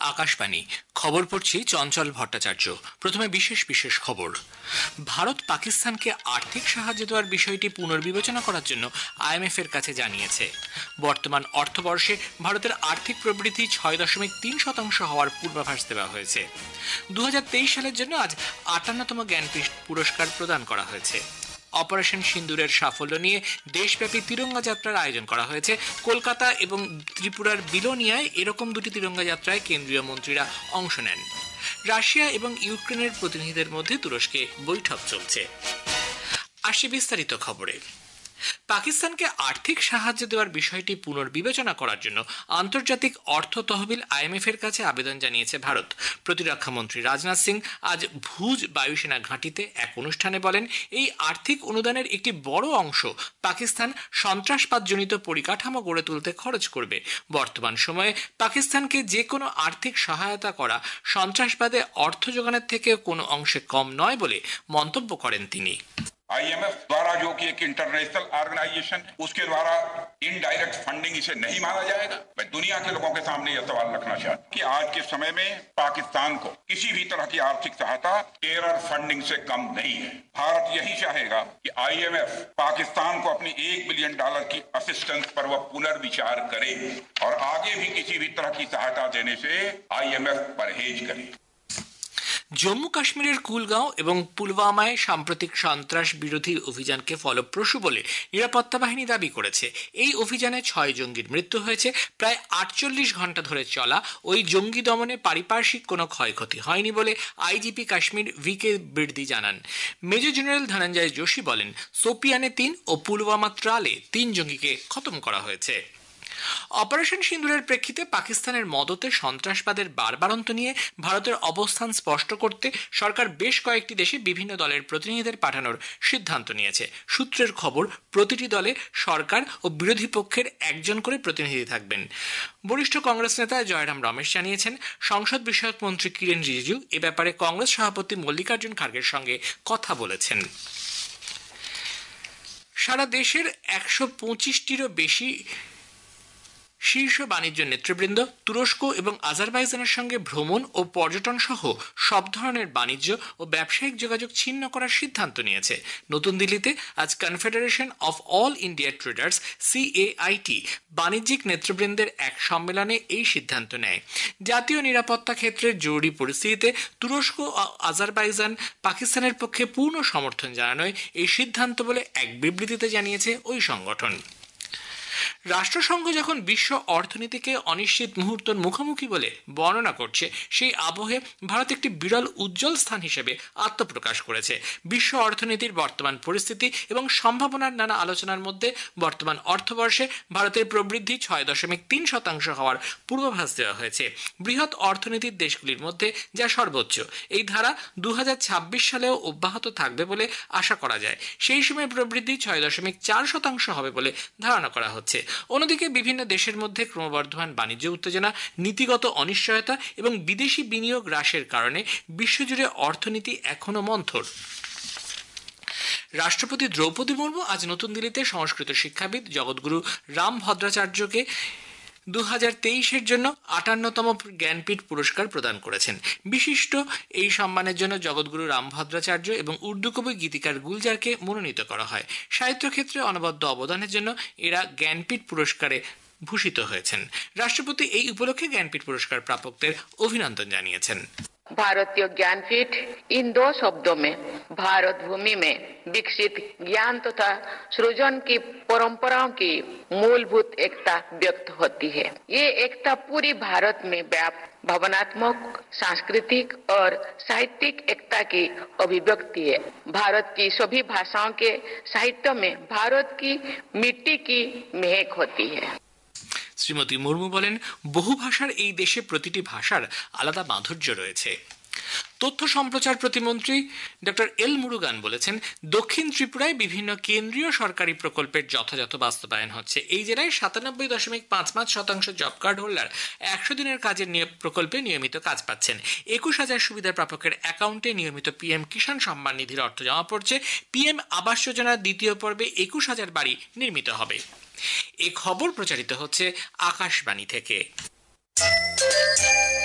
আকাশবাণী খবর পড়ছি চঞ্চল ভট্টাচার্য। প্রথমে বিশেষ বিশেষ খবর। ভারত পাকিস্তানকে আর্থিক সাহায্য দেওয়ার বিষয়টি পুনর্বিবেচনা করার জন্য আইএমএফ এর কাছে জানিয়েছে। বর্তমান অর্থবর্ষে ভারতের আর্থিক প্রবৃদ্ধি ৬.৩% হওয়ার পূর্বাভাস দেওয়া হয়েছে। ২০২৩ সালের জন্য আজ ৫৮তম জ্ঞানপীঠ পুরস্কার প্রদান করা হয়েছে। অপারেশন সিন্দুরের সাফল্য নিয়ে দেশব্যাপী তিরঙ্গা যাত্রার আয়োজন করা হয়েছে। কলকাতা এবং ত্রিপুরার বিলোনিয়ায় এরকম দুটি তিরঙ্গা যাত্রায় কেন্দ্রীয় মন্ত্রীরা অংশ নেন। রাশিয়া এবং ইউক্রেনের প্রতিনিধিদের মধ্যে তুরস্কে বৈঠক চলছে। আসছে বিস্তারিত খবরে। পাকিস্তানকে আর্থিক সাহায্য দেওয়ার বিষয়টি পুনর্বিবেচনা করার জন্য আন্তর্জাতিক অর্থ তহবিল আইএমএফ এর কাছে আবেদন জানিয়েছে ভারত। প্রতিরক্ষা মন্ত্রী রাজনাথ সিং আজ ভুজ বায়ুসেনা ঘাঁটিতে এক অনুষ্ঠানে বলেন, এই আর্থিক অনুদানের একটি বড় অংশ পাকিস্তান সন্ত্রাসবাদজনিত পরিকাঠামো গড়ে তুলতে খরচ করবে। বর্তমান সময়ে পাকিস্তানকে যে কোনো আর্থিক সহায়তা করা সন্ত্রাসবাদে অর্থ যোগানের থেকে কোনো অংশে কম নয় বলে মন্তব্য করেন তিনি। आईएमएफ द्वारा जो कि एक इंटरनेशनल ऑर्गेनाइजेशन है, उसके द्वारा इनडायरेक्ट फंडिंग इसे नहीं माना जाएगा। मैं दुनिया के लोगों के सामने यह सवाल रखना चाहता हूं कि आज के समय में पाकिस्तान को किसी भी तरह की आर्थिक सहायता टेरर फंडिंग से कम नहीं है। भारत यही चाहेगा कि आईएमएफ पाकिस्तान को अपनी $1 बिलियन की असिस्टेंस पर वह पुनर्विचार करे और आगे भी किसी भी तरह की सहायता देने से आईएमएफ परहेज करे। জম্মু কাশ্মীরের কুলগাঁও এবং পুলওয়ামায় সাম্প্রতিক সন্ত্রাস বিরোধী অভিযানকে ফলপ্রসূ বলে নিরাপত্তা বাহিনী দাবি করেছে। এই অভিযানে ৬ জঙ্গির মৃত্যু হয়েছে। প্রায় ৪৮ ঘন্টা ধরে চলা ওই জঙ্গি দমনে পারিপার্শ্বিক কোনো ক্ষয়ক্ষতি হয়নি বলে আইজিপি কাশ্মীর VK বির্দি জানান। মেজর জেনারেল ধনঞ্জয় যোশী বলেন, সোপিয়ানে ৩ ও পুলওয়ামা ত্রালে ৩ জঙ্গিকে খতম করা হয়েছে। অপারেশন সিন্দুরের প্রেক্ষিতে পাকিস্তানের মদতে সন্ত্রাসবাদের বাড়বাড়ন্ত নিয়ে ভারতের অবস্থান স্পষ্ট করতে সরকার বেশ কয়েকটি দেশে বিভিন্ন দলের প্রতিনিধিদের পাঠানোর সিদ্ধান্ত নিয়েছে। সূত্রের খবর, প্রতিটি দলে সরকার ও বিরোধী পক্ষের একজন করে প্রতিনিধি থাকবেন। বরিষ্ঠ কংগ্রেস নেতা জয়রাম রমেশ জানিয়েছেন, সংসদ বিষয়ক মন্ত্রী কিরেন রিজিজু এ ব্যাপারে কংগ্রেস সভাপতি মল্লিকার্জুন খার্গের সঙ্গে কথা বলেছেন। সারা দেশের ১২৫টিরও বেশি শীর্ষ বাণিজ্য নেতৃবৃন্দ তুরস্ক এবং আজারবাইজানের সঙ্গে ভ্রমণ ও পর্যটন সহ সব ধরনের বাণিজ্য ও ব্যবসায়িক যোগাযোগ ছিন্ন করার সিদ্ধান্ত নিয়েছে। নতুন দিল্লিতে আজ confederation of all India traders CAIT বাণিজ্যিক নেতৃবৃন্দের এক সম্মেলনে এই সিদ্ধান্ত নেয়। জাতীয় নিরাপত্তা ক্ষেত্রের জরুরি পরিস্থিতিতে তুরস্ক ও আজারবাইজান পাকিস্তানের পক্ষে পূর্ণ সমর্থন জানানোয় এই সিদ্ধান্ত বলে এক বিবৃতিতে জানিয়েছে ওই সংগঠন। রাষ্ট্রসংঘ যখন বিশ্ব অর্থনীতিকে অনিশ্চিত মুহূর্তের মুখোমুখি বলে বর্ণনা করছে, সেই আবহে ভারত একটি বিরল উজ্জ্বল স্থান হিসেবে আত্মপ্রকাশ করেছে। বিশ্ব অর্থনীতির বর্তমান পরিস্থিতি এবং সম্ভাবনার নানা আলোচনার মধ্যে বর্তমান অর্থবর্ষে ভারতের প্রবৃদ্ধি ৬.৩% হওয়ার পূর্বাভাস দেওয়া হয়েছে। বৃহৎ অর্থনীতির দেশগুলির মধ্যে যা সর্বোচ্চ। এই ধারা ২০২৬ সালেও অব্যাহত থাকবে বলে আশা করা যায়। সেই সময় প্রবৃদ্ধি ৬.৪% হবে বলে ধারণা করা হচ্ছে। অন্যদিকে বিভিন্ন দেশের মধ্যে ক্রমবর্ধমান বাণিজ্য উত্তেজনা, নীতিগত অনিশ্চয়তা এবং বিদেশি বিনিয়োগ হ্রাসের কারণে বিশ্বজুড়ে অর্থনীতি এখনো মন্থর। রাষ্ট্রপতি দ্রৌপদী মুর্মু আজ নতুন দিল্লিতে সংস্কৃত শিক্ষাবিদ জগৎগুরু রাম ভদ্রাচার্যকে ২০২৩-এর জন্য ৫৮তম জ্ঞানপীঠ পুরস্কার প্রদান করেছেন। বিশিষ্ট এই সম্মানের জন্য জগৎগুরু রাম ভদ্রাচার্য এবং উর্দু কবি গীতিকার গুলজারকে মনোনীত করা হয়। সাহিত্য ক্ষেত্রে অনবদ্য অবদানের জন্য এরা জ্ঞানপীঠ পুরস্কারে ভূষিত হয়েছেন। রাষ্ট্রপতি এই উপলক্ষে জ্ঞানপীঠ পুরস্কার প্রাপকদের অভিনন্দন জানিয়েছেন। भारतीय ज्ञानपीठ इन 2 शब्दों में भारत भूमि में विकसित ज्ञान तथा सृजन की परंपराओं की मूलभूत एकता व्यक्त होती है। ये एकता पूरी भारत में व्याप्त भावनात्मक, सांस्कृतिक और साहित्यिक एकता की अभिव्यक्ति है। भारत की सभी भाषाओं के साहित्य में भारत की मिट्टी की महक होती है। শ্রীমতী মুর্মু বলেন, বহু ভাষার এই দেশে প্রতিটি ভাষার আলাদা মাধুর্য রয়েছে। তথ্য সম্প্রচার প্রতিমন্ত্রী ডক্টর এল মুরুগান বলেছেন, দক্ষিণ ত্রিপুরায় বিভিন্ন কেন্দ্রীয় সরকারি প্রকল্পের যথাযথ বাস্তবায়ন হচ্ছে। এই জেলায় ৯৭.৫৫% জব কার্ড হোল্ডার ১০০ দিনের কাজের প্রকল্পে নিয়মিত কাজ পাচ্ছেন। ২১,০০০ সুবিধা প্রাপকের অ্যাকাউন্টে নিয়মিত PM কিষাণ সম্মান নিধির অর্থ জমা পড়ছে। PM আবাস যোজনার দ্বিতীয় পর্বে ২১,০০০ বাড়ি নির্মিত হবে। এই খবর প্রচারিত হচ্ছে আকাশবাণী থেকে।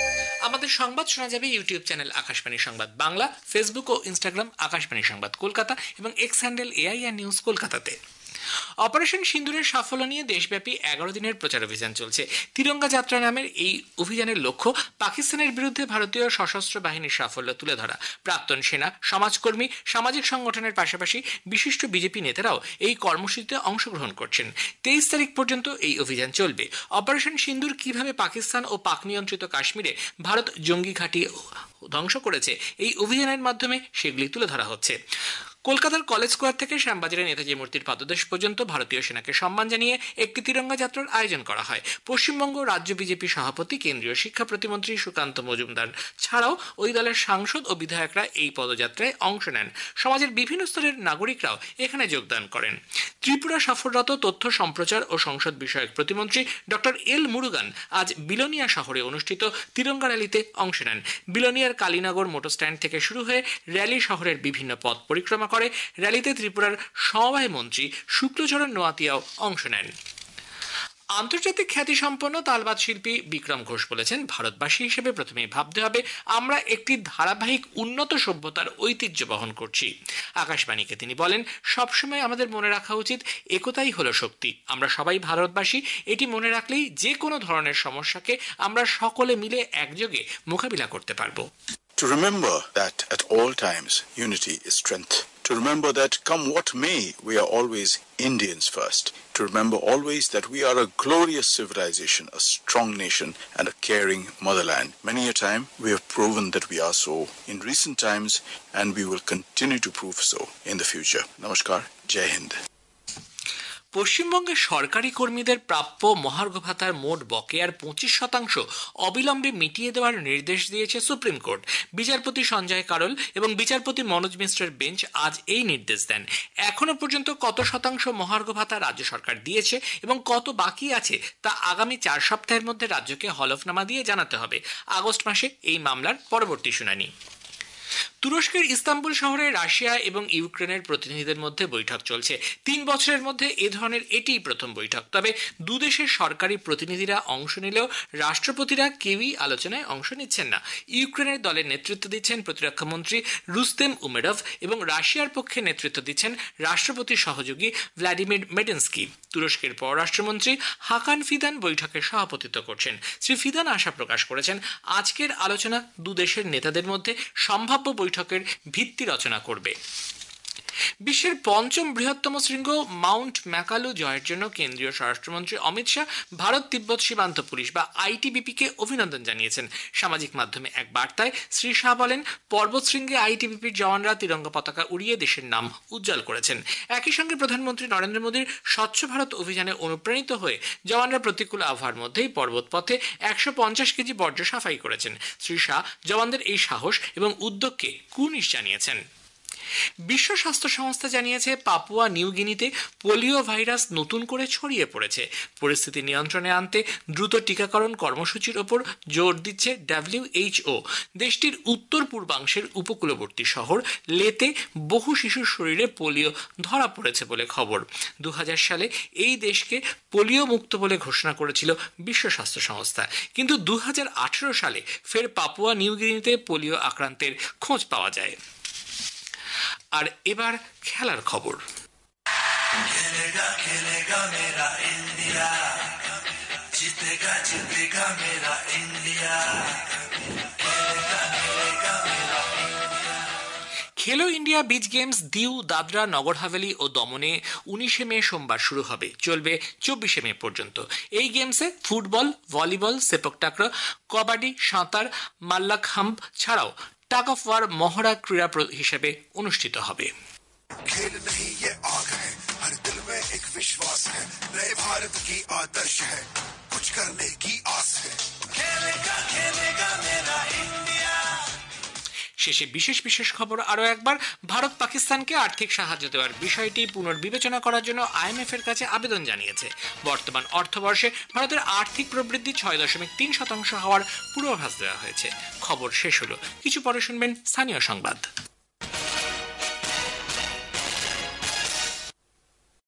আমাদের সংবাদ শোনা যাবে ইউটিউব চ্যানেল আকাশবাণী সংবাদ বাংলা, ফেসবুক ও ইনস্টাগ্রাম আকাশবাণী সংবাদ কলকাতা এবং এক্স হ্যান্ডেল এআইআর নিউজ কলকাতাতে। অপারেশন সিন্দুরের সাফল্য নিয়ে দেশব্যাপী 11 দিনের প্রচার অভিযান চলছে। তিরঙ্গা যাত্রা নামের এই অভিযানের লক্ষ্য পাকিস্তানের বিরুদ্ধে ভারতীয় সশস্ত্র বাহিনীর সাফল্য তুলে ধরা। প্রাক্তন সেনা, সমাজকর্মী, সামাজিক সংগঠনের পাশাপাশি বিশিষ্ট বিজেপি নেতারাও এই কর্মসূচিতে অংশগ্রহণ করছেন। 23 তারিখ পর্যন্ত এই অভিযান চলবে। অপারেশন সিন্দুর কিভাবে পাকিস্তান ও পাক নিয়ন্ত্রিত কাশ্মীরে ভারত জঙ্গি ঘাঁটি ধ্বংস করেছে, এই অভিযানের মাধ্যমে সেগুলি তুলে ধরা হচ্ছে। কলকাতার কলেজ স্কোয়ার থেকে শ্যামবাজারে নেতাজি মূর্তির পাদদেশ পর্যন্ত ভারতীয় সেনাকে সম্মান জানিয়ে একটি তিরঙ্গা যাত্রার আয়োজন করা হয়। পশ্চিমবঙ্গ রাজ্য বিজেপি সভাপতি, কেন্দ্রীয় শিক্ষা প্রতিমন্ত্রী সুকান্ত মজুমদার ছাড়াও ওই দলের সাংসদ ও বিধায়করা এই পদযাত্রায় অংশ নেন। সমাজের বিভিন্ন স্তরের নাগরিকরাও এখানে যোগদান করেন। ত্রিপুরা সফররত তথ্য সম্প্রচার ও সংসদ বিষয়ক প্রতিমন্ত্রী ডক্টর এল মুরুগান আজ বিলোনিয়া শহরে অনুষ্ঠিত তিরঙ্গা র্যালিতে অংশ নেন। বিলোনিয়ার কালীনগর মোটর স্ট্যান্ড থেকে শুরু হয়ে র্যালি শহরের বিভিন্ন পথ পরিক্রমা করে। র্যালিতে ত্রিপুরার সমবায় মন্ত্রী শুক্লচরণ নোয়াতিয়াও অংশ নেন। আন্তর্জাতিক খ্যাতিসম্পন্ন তালবাদ শিল্পী বিক্রম ঘোষ বলেছেন, ভারতবাসী হিসেবে প্রথমেই ভাবতে হবে আমরা একটি ধারাবাহিক উন্নত সভ্যতার ঐতিহ্য বহন করছি। আকাশবাণীকে তিনি বলেন, সবসময় আমাদের মনে রাখা উচিত একতাই হলো শক্তি। আমরা সবাই ভারতবাসী, এটি মনে রাখলেই যে কোনো ধরনের সমস্যাকে আমরা সকলে মিলে একযোগে মোকাবিলা করতে পারবো। To remember that at all times unity is strength. To remember that come what may, we are always Indians first. To remember always that we are a glorious civilization, a strong nation and a caring motherland. Many a time we have proven that we are so in recent times and we will continue to prove so in the future. Namaskar, Jai Hind. পশ্চিমবঙ্গের সরকারি কর্মীদের প্রাপ্য মহার্ঘ ভাতার মোট বকেয়ার 25% অবিলম্বে মিটিয়ে দেওয়ার নির্দেশ দিয়েছে সুপ্রিম কোর্ট। বিচারপতি সঞ্জয় কারোল এবং বিচারপতি মনোজ মিশ্রের বেঞ্চ আজ এই নির্দেশ দেন। এখনো পর্যন্ত কত শতাংশ মহার্ঘ ভাতা রাজ্য সরকার দিয়েছে এবং কত বাকি আছে তা আগামী 4 সপ্তাহের মধ্যে রাজ্যকে হলফনামা দিয়ে জানাতে হবে। আগস্ট মাসে এই মামলার পরবর্তী শুনানি। তুরস্কের ইস্তাম্বুল শহরে রাশিয়া এবং ইউক্রেনের প্রতিনিধিদের মধ্যে বৈঠক চলছে। 3 বছরের মধ্যে এ ধরনের এটিই প্রথম বৈঠক। তবে দুদেশের সরকারি প্রতিনিধিরা অংশ নিলেও রাষ্ট্রপতিরা কেউই আলোচনায় অংশ নিচ্ছেন না। ইউক্রেনের দলের নেতৃত্ব দিচ্ছেন প্রতিরক্ষা মন্ত্রী রুস্তেম উমেরভ এবং রাশিয়ার পক্ষে নেতৃত্ব দিচ্ছেন রাষ্ট্রপতির সহযোগী ভ্লাদিমির মেডেনস্কি। তুরস্কের পররাষ্ট্রমন্ত্রী হাকান ফিদান বৈঠকে সভাপতিত্ব করছেন। শ্রী ফিদান আশা প্রকাশ করেছেন, আজকের আলোচনা দুদেশের নেতাদের মধ্যে সম্ভাব্য বৈঠকের ভিত্তি রচনা করবে। বিশ্বের 5ম বৃহত্তম শৃঙ্গ মাউন্ট ম্যাকালু জয়ের জন্য কেন্দ্রীয় স্বরাষ্ট্রমন্ত্রী অমিত শাহ ভারত তিব্বত সীমান্ত পুলিশ বা আইটিবিপি-কে অভিনন্দন জানিয়েছেন। সামাজিক মাধ্যমে এক বার্তায় শ্রী শাহ বলেন, পর্বত শৃঙ্গে আইটিবিপির জওয়ানরা তিরঙ্গা পতাকা উড়িয়ে দেশের নাম উজ্জ্বল করেছেন। একই সঙ্গে প্রধানমন্ত্রী নরেন্দ্র মোদীর স্বচ্ছ ভারত অভিযানে অনুপ্রাণিত হয়ে জওয়ানরা প্রতিকূল আবহাওয়ার মধ্যেই পর্বতপথে 150 কেজি বর্জ্য সাফাই করেছেন। শ্রী শাহ জওয়ানদের এই সাহস এবং উদ্যোগকে কুর্নিশ জানিয়েছেন। বিশ্ব স্বাস্থ্য সংস্থা জানিয়েছে, পাপুয়া নিউ গিনিতে পোলিও ভাইরাস নতুন করে ছড়িয়ে পড়েছে। পরিস্থিতি নিয়ন্ত্রণে আনতে দ্রুত টিকাকরণ কর্মসূচির ওপর জোর দিচ্ছে WHO। দেশটির উত্তর পূর্বাংশের উপকূলবর্তী শহর লেতে বহু শিশুর শরীরে পোলিও ধরা পড়েছে বলে খবর। 2000 সালে এই দেশকে পোলিও মুক্ত বলে ঘোষণা করেছিল বিশ্ব স্বাস্থ্য সংস্থা, কিন্তু 2018 সালে ফের পাপুয়া নিউ গিনিতে পোলিও আক্রান্তের খোঁজ পাওয়া যায়। আর এবার খেলার খবর। Khelo India beach games Diu, Dadra, Nagar Haveli ও দমনে 19 মে সোমবার শুরু হবে, চলবে 24 মে পর্যন্ত। এই গেমসে football, volleyball, sepak takraw, kabaddi, সাঁতার, মাল্লাখাম্ব ছাড়াও টাগ অফ ওয়ার মহড়া ক্রীড়া হিসেবে অনুষ্ঠিত হবে। खेल नहीं ये आग है, हर दिल में एक विश्वास है, नए भारत की आदर्श है, कुछ करने की आस है, खेलेगा खेलेगा मेरा इंडिया। শেষে বিশেষ খবর আরও একবার, ভারত পাকিস্তানকে আর্থিক সাহায্য দেওয়ার বিষয়টি পুনর্বিবেচনা করার জন্য IMF এর কাছে আবেদন জানিয়েছে। বর্তমান অর্থবর্ষে ভারতের আর্থিক প্রবৃদ্ধি 6.3% হওয়ার পূর্বাভাস দেওয়া হয়েছে। খবর শেষ হলো, কিছু পরে শুনবেন স্থানীয় সংবাদ।